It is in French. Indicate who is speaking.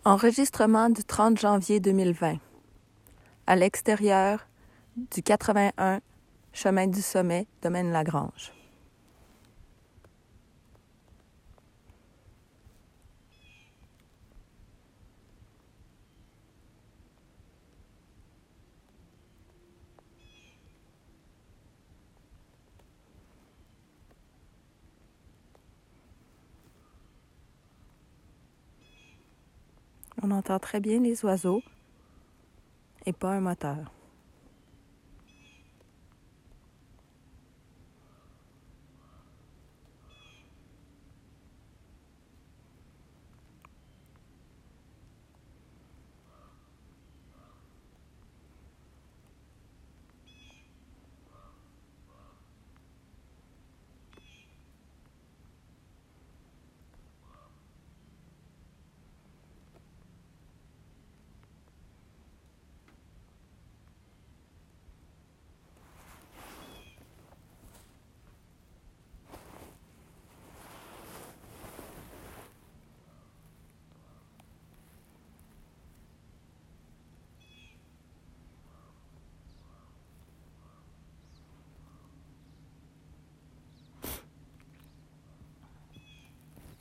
Speaker 1: Enregistrement du 30 janvier 2020. À l'extérieur du 81 Chemin du Sommet, Domaine Lagrange. On entend très bien les oiseaux et pas un moteur.